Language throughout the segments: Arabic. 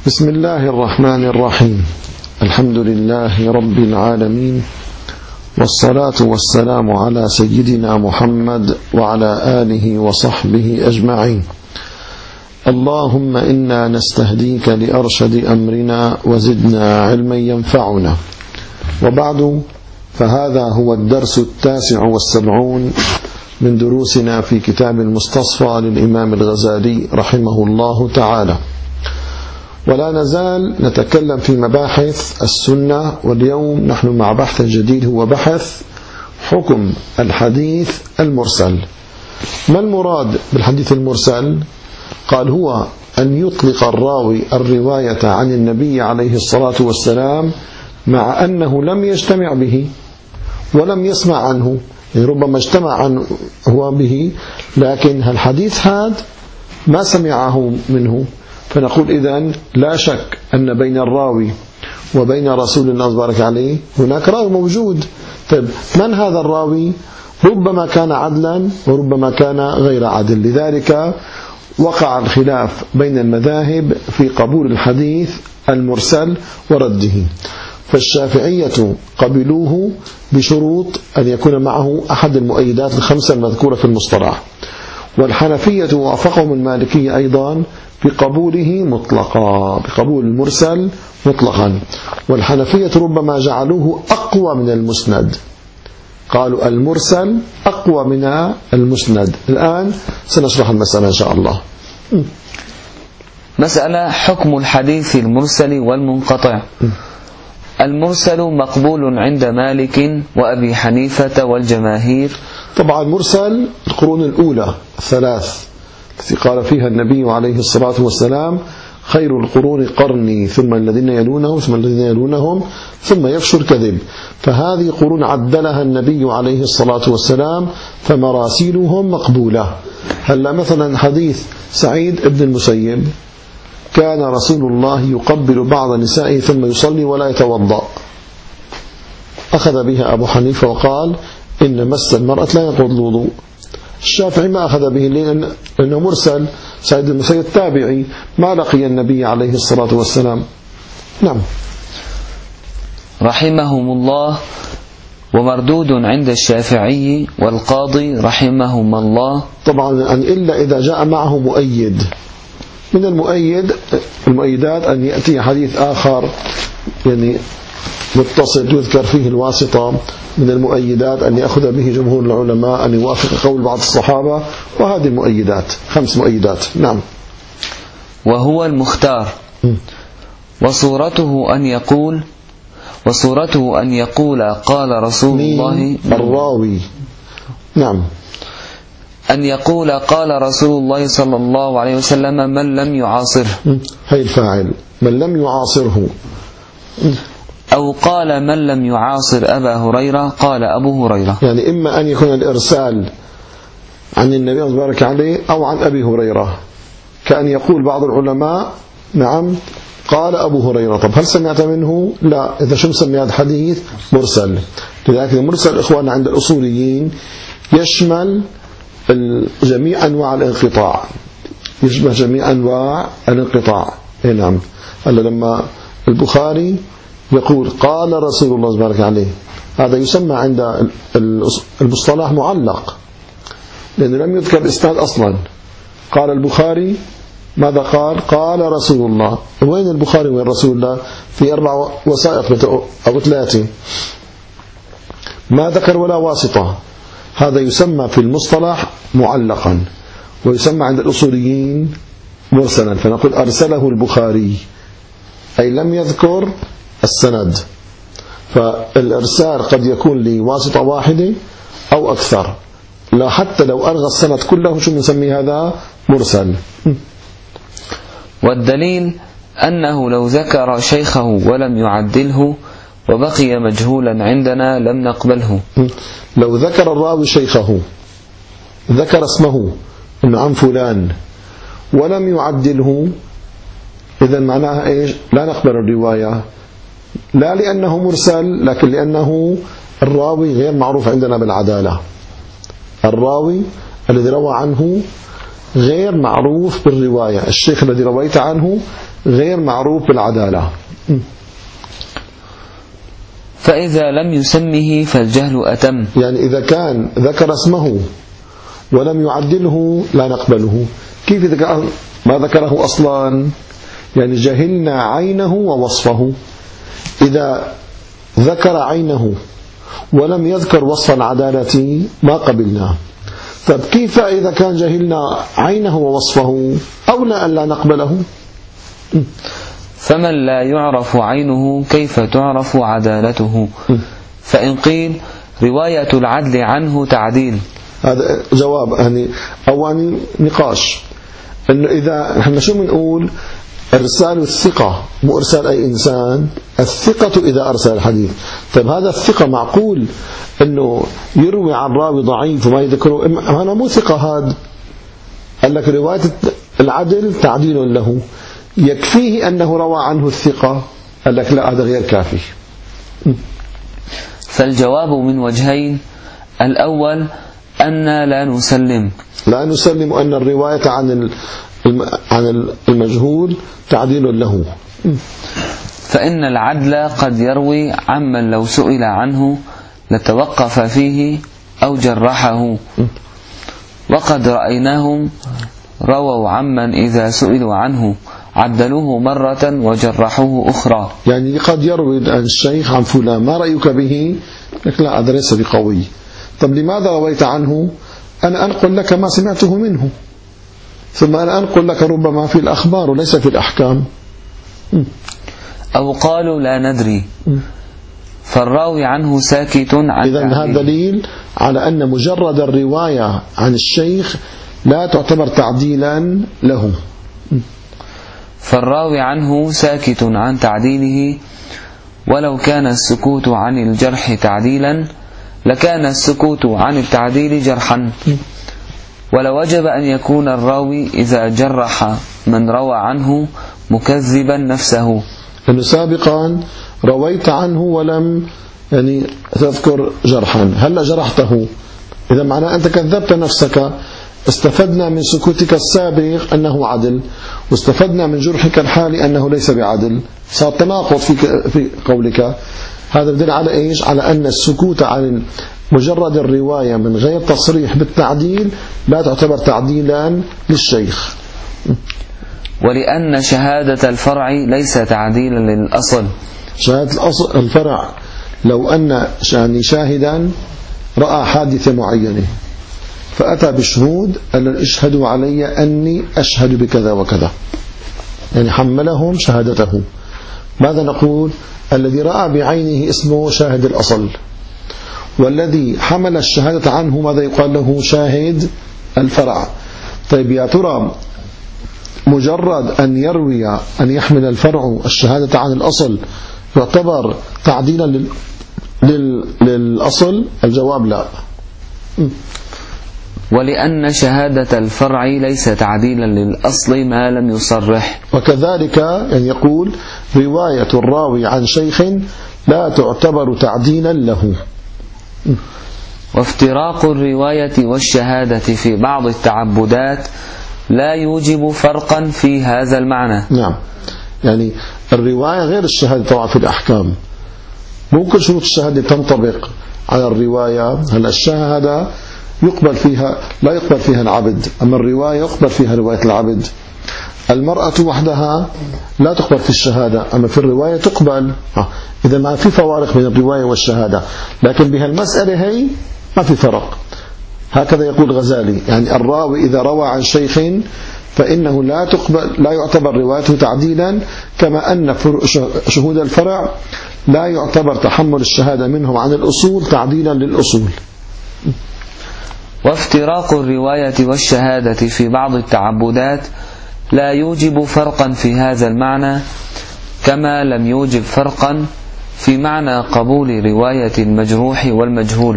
بسم الله الرحمن الرحيم. الحمد لله رب العالمين، والصلاة والسلام على سيدنا محمد وعلى آله وصحبه أجمعين. اللهم إنا نستهديك لأرشد أمرنا وزدنا علما ينفعنا. وبعد، فهذا هو الدرس 79 من دروسنا في كتاب المستصفى للإمام الغزالي رحمه الله تعالى، ولا نزال نتكلم في مباحث السنة. واليوم نحن مع بحث جديد، هو بحث حكم الحديث المرسل. ما المراد بالحديث المرسل؟ قال هو أن يطلق الراوي الرواية عن النبي عليه الصلاة والسلام مع أنه لم يجتمع به ولم يسمع عنه، يعني ربما اجتمع عنه هو به لكن الحديث هذا ما سمعه منه. فنقول إذن لا شك أن بين الراوي وبين رسول الله بارك عليه هناك راوي موجود. طيب من هذا الراوي؟ ربما كان عدلا وربما كان غير عدل. لذلك وقع الخلاف بين المذاهب في قبول الحديث المرسل ورده. فالشافعية قبلوه بشروط أن يكون معه أحد المؤيدات الخمسة المذكورة في المصطلح، والحنفية وافقهم المالكية أيضا بقبوله مطلقا، بقبول المرسل مطلقا. والحنفية ربما جعلوه أقوى من المسند، قالوا المرسل أقوى من المسند. الآن سنشرح المسألة إن شاء الله. مسألة حكم الحديث المرسل والمنقطع. المرسل مقبول عند مالك وأبي حنيفة والجماهير. طبعا مرسل القرون الأولى الثلاث التي قال فيها النبي عليه الصلاة والسلام: خير القرون قرني ثم الذين يلونهم ثم الذين يلونهم ثم يفشو الكذب. فهذه قرون عدلها النبي عليه الصلاة والسلام، فمراسيلهم مقبولة. هلا مثلا حديث سعيد بن المسيب: كان رسول الله يقبل بعض نسائه ثم يصلي ولا يتوضأ. أخذ بها أبو حنيفة وقال إن مس المرأة لا ينقض الوضوء. الشافعي ما أخذ به لأنه مرسل. سعيد بن المسيب تابعي ما لقي النبي عليه الصلاة والسلام. نعم. رحمهم الله. ومردود عند الشافعي والقاضي رحمهم الله. طبعا إلا إذا جاء معه مؤيد. من المؤيدات أن يأتي حديث آخر يعني متصل يذكر فيه الواسطة. من المؤيدات أن يأخذ به جمهور العلماء، أن يوافق قول بعض الصحابة، وهذه المؤيدات 5 مؤيدات. نعم. وهو المختار. وصورته أن يقول قال رسول الله الراوي. نعم. أن يقول قال رسول الله صلى الله عليه وسلم من لم يعاصره. هي الفاعل من لم يعاصره. أو قال من لم يعاصر أبا هريرة قال أبو هريرة. يعني إما أن يكون الإرسال عن النبي بارك عليه أو عن أبي هريرة، كأن يقول بعض العلماء نعم قال أبو هريرة. طب هل سمعت منه؟ لا. إذا شو مسمي هذا الحديث؟ مرسل. لذلك المرسل إخواننا عند الأصوليين يشمل جميع أنواع الانقطاع، يشمل جميع أنواع الانقطاع. نعم. هلا لما البخاري يقول قال رسول الله بارك عليه، هذا يسمى عند المصطلح معلق، لأنه لم يذكر إسناد أصلا. قال البخاري ماذا قال؟ قال رسول الله. وين البخاري وين رسول الله؟ في 4 وسائط أو 3، ما ذكر ولا واسطة. هذا يسمى في المصطلح معلقا، ويسمى عند الأصوليين مرسلا. فنقول أرسله البخاري، أي لم يذكر السند. فالإرسال قد يكون لواسطة واحدة أو أكثر، لا حتى لو ألغى السند كله شو نسمي هذا؟ مرسل. والدليل أنه لو ذكر شيخه ولم يعدله وبقي مجهولا عندنا لم نقبله. لو ذكر الراوي شيخه، ذكر اسمه إنه عن فلان ولم يعدله، إذن معناها إيش؟ لا نقبل الرواية، لا لأنه مرسل لكن لأنه الراوي غير معروف عندنا بالعدالة. الراوي الذي روى عنه غير معروف بالرواية. الشيخ الذي رويت عنه غير معروف بالعدالة. فإذا لم يسمه فالجهل أتم. يعني إذا كان ذكر اسمه ولم يعدله لا نقبله. كيف إذا كان ما ذكره أصلا؟ يعني جهلنا عينه ووصفه. إذا ذكر عينه ولم يذكر وصف العدالة ما قبلناه. طب كيف إذا كان جهلنا عينه ووصفه أولى أن لا نقبله؟ فمن لا يعرف عينه كيف تعرف عدالته؟ فإن قيل رواية العدل عنه تعديل. هذا جواب يعني أواني نقاش، إنه إذا نحن شو بنقول؟ إرسال الثقة مو إرسال أي إنسان، الثقة إذا أرسل الحديث. طيب هذا الثقة معقول إنه يروي عن راوي ضعيف وما يذكره؟ أنا مو ثقة هذا. قال لك رواية العدل تعديل له، يكفيه أنه روى عنه الثقة. قال لك لا، هذا غير كافي. فالجواب من وجهين: الأول أن لا نسلم أن الرواية عن المجهول تعديل له. فإن العدل قد يروي عمن لو سئل عنه لتوقف فيه أو جرحه، وقد رأيناهم رووا عمن إذا سئلوا عنه عدلوه مرة وجرحوه أخرى. يعني قد يروي الشيخ عن فلان ما رأيك به؟ لك لا، هذا ليس بقوي. طب لماذا رويت عنه؟ أنا أنقل لك ما سمعته منه، ثم أنا أنقل لك ربما في الأخبار وليس في الأحكام. أو قالوا لا ندري فالراوي عنه ساكت عن. إذن هذا دليل على أن مجرد الرواية عن الشيخ لا تعتبر تعديلا له. فالراوي عنه ساكت عن تعديله، ولو كان السكوت عن الجرح تعديلا لكان السكوت عن التعديل جرحا. ولوجب أن يكون الراوي إذا جرح من روى عنه مكذبا نفسه. أنه سابقا رويت عنه ولم تذكر جرحا، هلا جرحته، إذا معناه أنت كذبت نفسك. استفدنا من سكوتك السابق أنه عدل، واستفدنا من جرحك الحالي أنه ليس بعدل. صار تناقض في قولك. هذا يدل على إيش؟ على أن السكوت عن مجرد الرواية من غير تصريح بالتعديل لا تعتبر تعديلا للشيخ. ولأن شهادة الفرع ليس تعديلا للأصل. شهادة الفرع لو أن شاهدا رأى حادثة معينة فأتى بالشهود قال اشهدوا علي أني أشهد بكذا وكذا، يعني حملهم شهادته. ماذا نقول؟ الذي رأى بعينه اسمه شاهد الأصل، والذي حمل الشهادة عنه ماذا يقال له؟ شاهد الفرع. طيب يا ترى مجرد أن يحمل الفرع الشهادة عن الأصل يعتبر تعديلا للأصل؟ الجواب لا. ولأن شهادة الفرع ليس تعديلا للأصل ما لم يصرح. وكذلك يعني يقول رواية الراوي عن شيخ لا تعتبر تعديلا له. وافتراق الرواية والشهادة في بعض التعبدات لا يوجب فرقا في هذا المعنى. نعم، يعني الرواية غير الشهادة طبعا في الأحكام. ممكن شروط الشهادة تنطبق على الرواية. هل الشهادة يقبل فيها لا يقبل فيها العبد، أما الرواية يقبل فيها رواية العبد. المرأة وحدها لا تقبل في الشهادة، أما في الرواية تقبل. إذا ما في فوارق بين الرواية والشهادة، لكن بهالمسألة هي ما في فرق. هكذا يقول غزالي، يعني الراوي إذا روى عن شيخ فإنه لا يعتبر روايته تعديلا، كما أن شهود الفرع لا يعتبر تحمل الشهادة منهم عن الأصول تعديلا للأصول. وافتراق الرواية والشهادة في بعض التعبدات لا يوجب فرقا في هذا المعنى، كما لم يوجب فرقا في معنى قبول رواية المجروح والمجهول.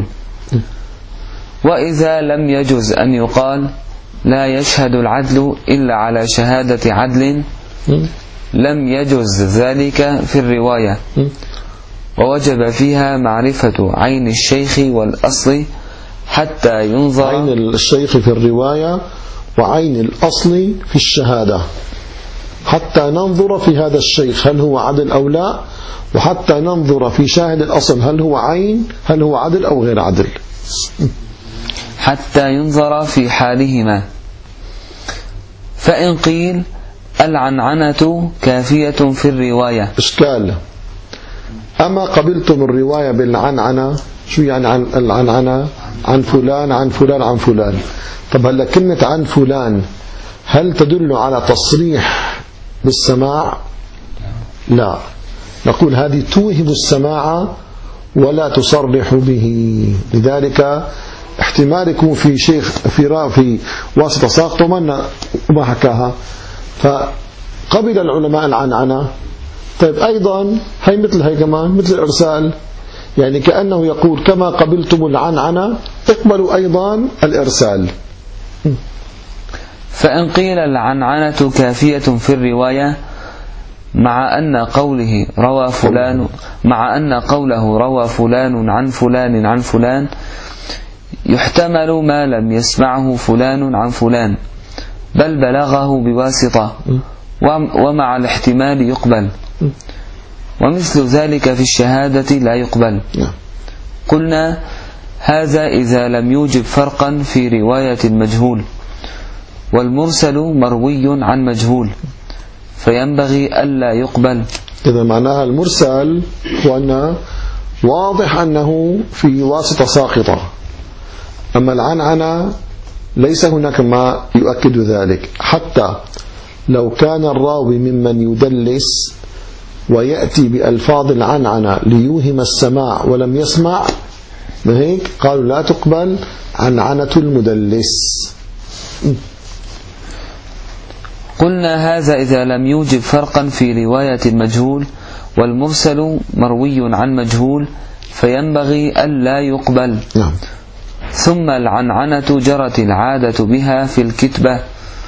وإذا لم يجز أن يقال لا يشهد العدل إلا على شهادة عدل لم يجز ذلك في الرواية، ووجب فيها معرفة عين الشيخ والأصل حتى ينظر. عين الشيخ في الرواية وعين الأصل في الشهادة. حتى ننظر في هذا الشيخ هل هو عدل أو لا، وحتى ننظر في شاهد الأصل هل هو عين، هل هو عدل أو غير عدل. حتى ينظر في حالهما. فإن قيل العنعنة كافية في الرواية. إشكال: أما قبلتم الرواية بالعنعنة؟ شو يعني عن العنعنة؟ عن فلان عن فلان عن فلان. طب هلا كلمة عن فلان هل تدل على تصريح بالسماع؟ لا، نقول هذه توهم السماع ولا تصرح به. لذلك احتمال يكون في شيخ في واسطة ساقط وما حكاها، فقبل العلماء العنعنة. طيب أيضا هي مثل هي كمان مثل الإرسال، يعني كأنه يقول كما قبلتم العنعنة اقبلوا أيضا الإرسال. فإن قيل العنعنة كافية في الرواية مع أن قوله روى فلان عن فلان عن فلان يحتمل ما لم يسمعه فلان عن فلان بل بلغه بواسطة، ومع الاحتمال يقبل، ومثل ذلك في الشهادة لا يقبل. قلنا هذا إذا لم يوجب فرقا في رواية المجهول، والمرسل مروي عن مجهول فينبغي ألا يقبل. إذا معناها المرسل هو أنه واضح أنه في واسطة ساقطة، أما العنعنة ليس هناك ما يؤكد ذلك. حتى لو كان الراوي ممن يدلس ويأتي بألفاظ العنعنة ليوهم السماع ولم يسمع، ما هيك قالوا لا تقبل عنعنة المدلس. قلنا هذا إذا لم يوجب فرقا في رواية المجهول، والمرسل مروي عن مجهول فينبغي ألا يقبل. ثم العنعنة جرت العادة بها في الكتبة،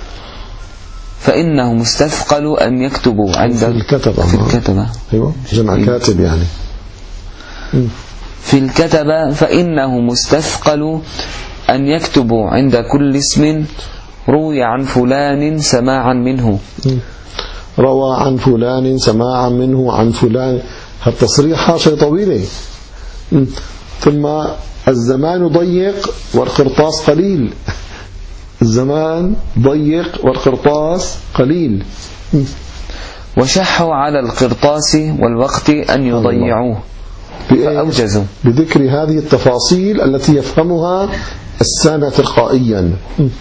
فإنهم استثقلوا أن يكتبوا عند في الكتبة. أيوة جمع كاتب يعني. في الكتبة فإنهم استثقلوا أن يكتبوا عند كل اسم روي عن فلان سماعا منه. روى عن فلان سماعا منه عن فلان، هالتصريح شيء طويل. ثم الزمان ضيق والقرطاس قليل. الزمان ضيق والقرطاس قليل. وشحوا على القرطاس والوقت أن يضيعوه فأوجزوا بذكر هذه التفاصيل التي يفهمها السامع تلقائيا.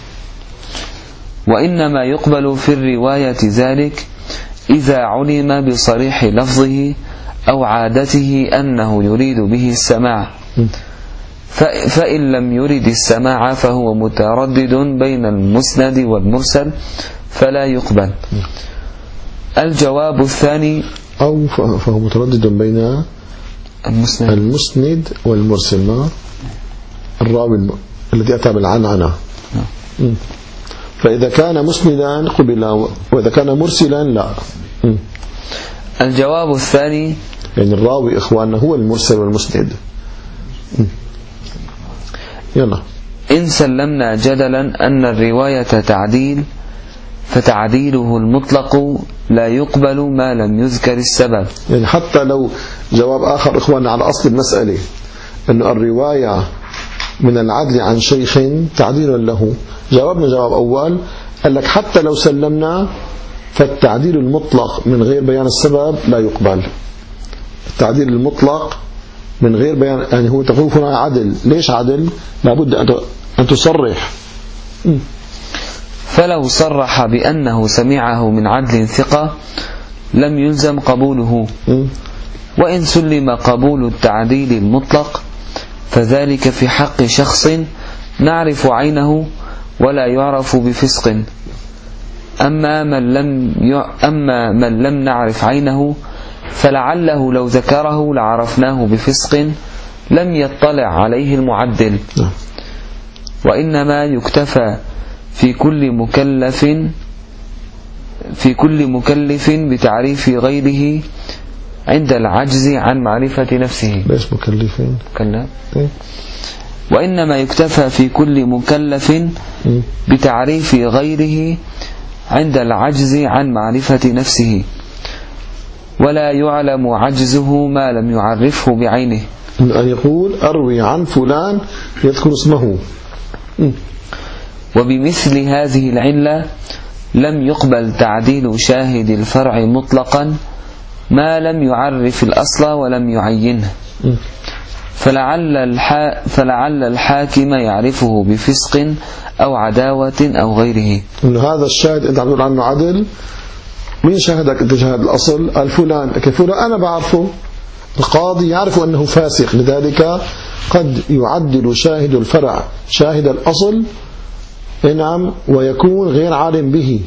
وإنما يقبل في الرواية ذلك إذا علم بصريح لفظه أو عادته أنه يريد به السماع، فإن لم يرد السماع فهو متردد بين المسند والمرسل فلا يقبل. الجواب الثاني أو فهو متردد بين المسند والمرسل، ما الراوي الذي أتى بالعنعنة. فإذا كان مسندا قبل، وإذا كان مرسلا لا. الجواب الثاني يعني الراوي إخواننا هو المرسل والمسند. يلا. إن سلمنا جدلا أن الرواية تعديل، فتعديله المطلق لا يقبل ما لم يذكر السبب. يعني حتى لو جواب آخر إخواننا على أصل المسألة أن الرواية من العدل عن شيخ تعديل له، جوابنا جواب أول قال لك حتى لو سلمنا فالتعديل المطلق من غير بيان السبب لا يقبل. التعديل المطلق من غير بيان، يعني هو تقول هنا عدل، ليش عدل؟ لابد أن تصرح. فلو صرح بأنه سمعه من عدل ثقة لم يلزم قبوله. وإن سلم قبول التعديل المطلق فذلك في حق شخص نعرف عينه ولا يعرف بفسق. أما من لم نعرف عينه فلعله لو ذكره لعرفناه بفسق لم يطلع عليه المعدل. وإنما يكتفى في كل مكلف بتعريف غيره عند العجز عن معرفة نفسه. ليش مكلفين؟ وإنما يكتفى في كل مكلف بتعريف غيره عند العجز عن معرفة نفسه، ولا يعلم عجزه ما لم يعرفه بعينه. أن يقول أروي عن فلان يذكر اسمه. وبمثل هذه العلة لم يقبل تعديل شاهد الفرع مطلقا ما لم يعرف الأصل ولم يعينه، فلعل الحاكم يعرفه بفسق أو عداوة أو غيره. إن هذا الشاهد أنت عم تقول عنه عدل، مين شاهدك أنت شاهد الأصل؟ الفلان، فلان أنا بعرفه، القاضي يعرف أنه فاسق، لذلك قد يعدل شاهد الفرع شاهد الأصل نعم ويكون غير عالم به.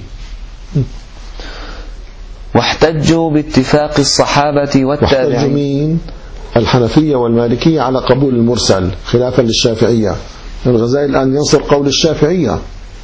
واحتجوا باتفاق الصحابة والتابعين. واحتجوا مين؟ الحنفية والمالكية على قبول المرسل خلافا للشافعية. الغزالي الآن ينصر قول الشافعية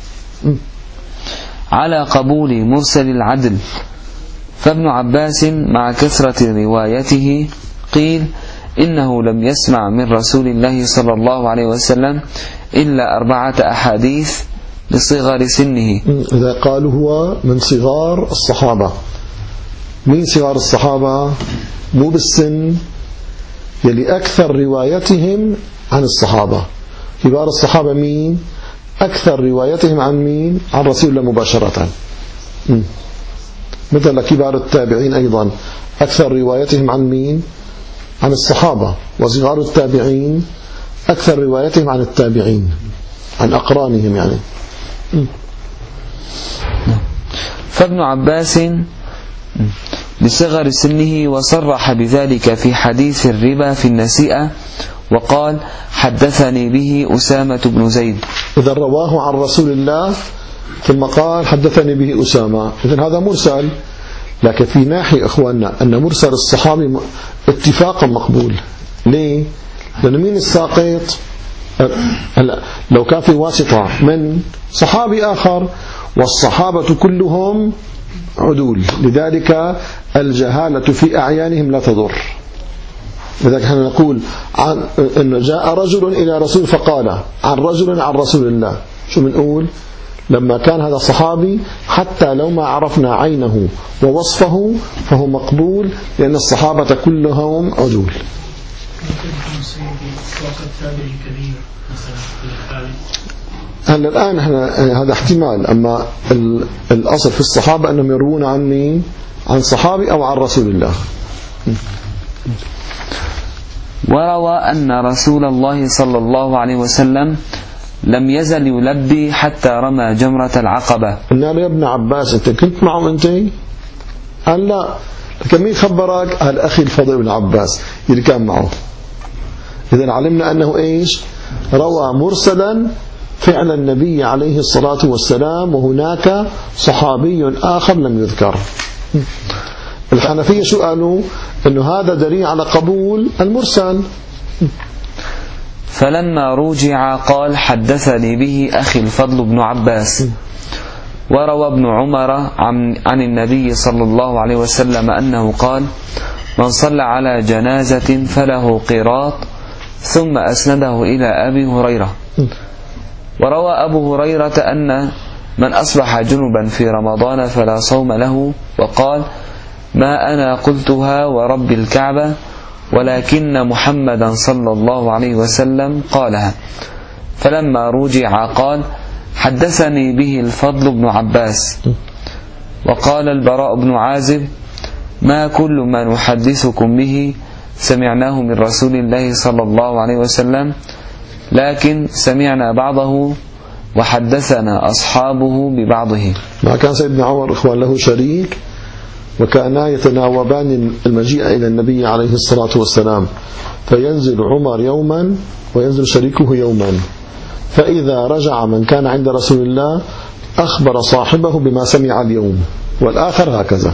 على قبول مرسل العدل. فابن عباس مع كثرة روايته قيل إنه لم يسمع من رسول الله صلى الله عليه وسلم إلا 4 أحاديث لصغر سنه. إذا قالوا هو من صغار الصحابة. مين صغار الصحابة؟ مو بالسن، يلي أكثر روايتهم عن الصحابة. كبار الصحابة مين؟ أكثر روايتهم عن مين؟ عن رسول الله مباشرة. مثل كبار التابعين أيضا أكثر روايتهم عن مين؟ عن الصحابة. وصغار التابعين أكثر روايتهم عن التابعين، عن أقرانهم يعني. فابن عباس لصغر سنه وصرح بذلك في حديث الربا في النسيئة وقال حدثني به أسامة بن زيد. إذا رواه عن رسول الله ثم قال حدثني به أسامة، إذن هذا مرسل. لكن في ناحية إخواننا أن مرسل الصحابي اتفاقا مقبول. ليه؟ لأن مين الساقط؟ لو كان في واسطة من صحابي آخر والصحابة كلهم عدول، لذلك الجهالة في أعيانهم لا تضر. لذلك نحن نقول أن جاء رجل إلى رسول فقال عن رجل عن رسول الله، شو بنقول؟ لما كان هذا صحابي حتى لو ما عرفنا عينه ووصفه فهو مقبول، لأن الصحابة كلهم عدول. هلا الآن هذا احتمال، أما الأصل في الصحابة أنهم يروون عن مين؟ عن صحابي أو عن رسول الله. وروى أن رسول الله صلى الله عليه وسلم لم يزل يلبي حتى رمى جمرة العقبة. قلنا له يا ابن عباس أنت كنت معهم أنت؟ قال لا. لكن مين خبرك؟ قال أخي الفضل بن عباس اللي كان معه. إذن علمنا أنه إيش؟ روى مرسلا فعل النبي عليه الصلاة والسلام، وهناك صحابي آخر لم يذكر. الحنفية شو قالوا؟ أنه هذا دليل على قبول المرسل. فلما رجع قال حدثني به أخي الفضل بن عباس. وروى ابن عمر عن النبي صلى الله عليه وسلم أنه قال من صلى على جنازة فله قيراط، ثم أسنده إلى أبي هريرة. وروى أبو هريرة أن من أصبح جنبا في رمضان فلا صوم له، وقال ما أنا قلتها ورب الكعبة ولكن محمدا صلى الله عليه وسلم قالها. فلما رجع قال حدثني به الفضل بن عباس. وقال البراء بن عازب ما كل ما نحدثكم به سمعناه من رسول الله صلى الله عليه وسلم، لكن سمعنا بعضه وحدثنا أصحابه ببعضه. ما كان سيدنا عمر إخوان له شريك، وكانا يتناوبان المجيء إلى النبي عليه الصلاة والسلام، فينزل عمر يوما وينزل شريكه يوما، فإذا رجع من كان عند رسول الله أخبر صاحبه بما سمع اليوم، والآخر هكذا.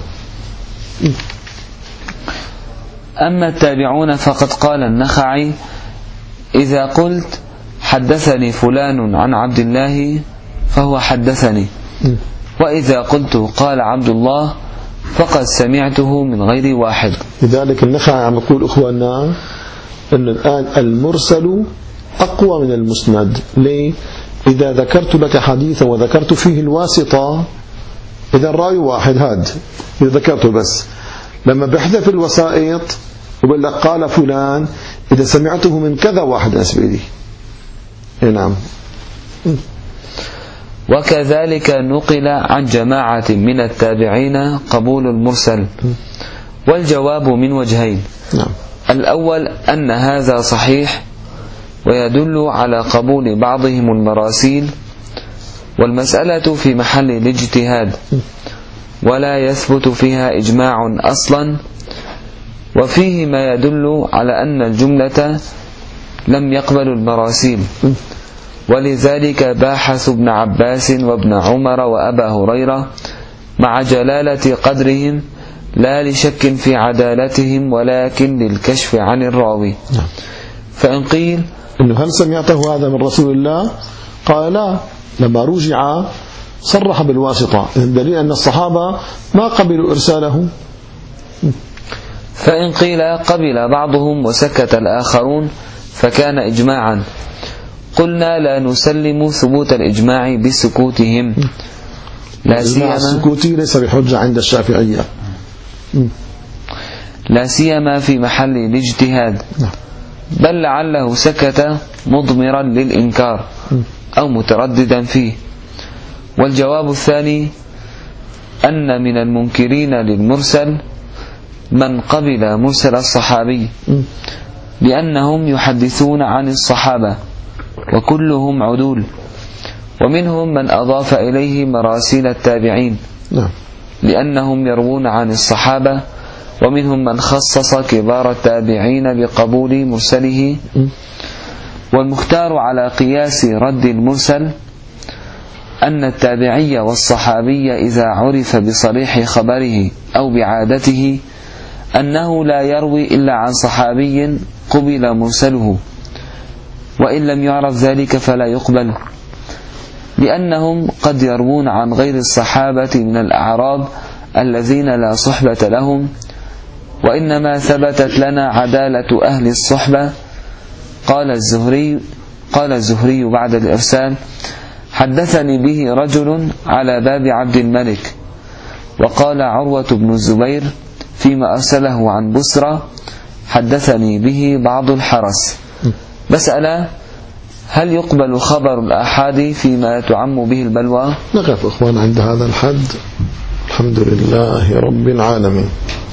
أما التابعون فقد قال النخعي إذا قلت حدثني فلان عن عبد الله فهو حدثني، وإذا قلت قال عبد الله فقد سمعته من غير واحد. لذلك النخعي عم يقول أخواننا أن الآن المرسل أقوى من المسند. ليه؟ إذا ذكرت لك حديثا وذكرت فيه الواسطة إذا الراوي واحد هاد ذكرته، بس لما بيحذف الوسائط وبقول لك قال فلان إذا سمعته من كذا واحد أسبيلي. نعم. وكذلك نقل عن جماعة من التابعين قبول المرسل، والجواب من وجهين. نعم. الأول أن هذا صحيح ويدل على قبول بعضهم المراسيل، والمسألة في محل الاجتهاد ولا يثبت فيها إجماع أصلا، وفيه ما يدل على أن الجملة لم يقبلوا المراسيل، ولذلك باحث ابن عباس وابن عمر وأبا هريرة مع جلالة قدرهم لا لشك في عدالتهم ولكن للكشف عن الراوي. فإن قيل إنه هل سمعته هذا من رسول الله؟ قال لا، لما رجع صرح بالواسطة، دليل أن الصحابة ما قبلوا إرساله. فإن قيل قبل بعضهم وسكت الآخرون فكان إجماعا، قلنا لا نسلم ثبوت الإجماع بسكوتهم، لا السكوتي ليس بحجة عند الشافعية، لا سيما في محل الاجتهاد، بل لعله سكت مضمرا للإنكار أو مترددا فيه. والجواب الثاني أن من المنكرين للمرسل من قبل مرسل الصحابي، لأنهم يحدثون عن الصحابة وكلهم عدول، ومنهم من أضاف إليه مراسيل التابعين لأنهم يروون عن الصحابة، ومنهم من خصص كبار التابعين بقبول مرسله. والمختار على قياس رد المرسل أن التابعي والصحابي إذا عرف بصريح خبره أو بعادته أنه لا يروي إلا عن صحابي قبل مرسله، وإن لم يعرف ذلك فلا يقبل، لأنهم قد يروون عن غير الصحابة من الأعراب الذين لا صحبة لهم، وإنما ثبتت لنا عدالة أهل الصحبة. قال الزهري بعد الإرسال: حدثني به رجل على باب عبد الملك. وقال عروة بن الزبير فيما أرسله عن بصرة: حدثني به بعض الحرس. مسألة: هل يقبل خبر الآحاد فيما تعم به البلوى؟ نقف إخوان عند هذا الحد. الحمد لله رب العالمين.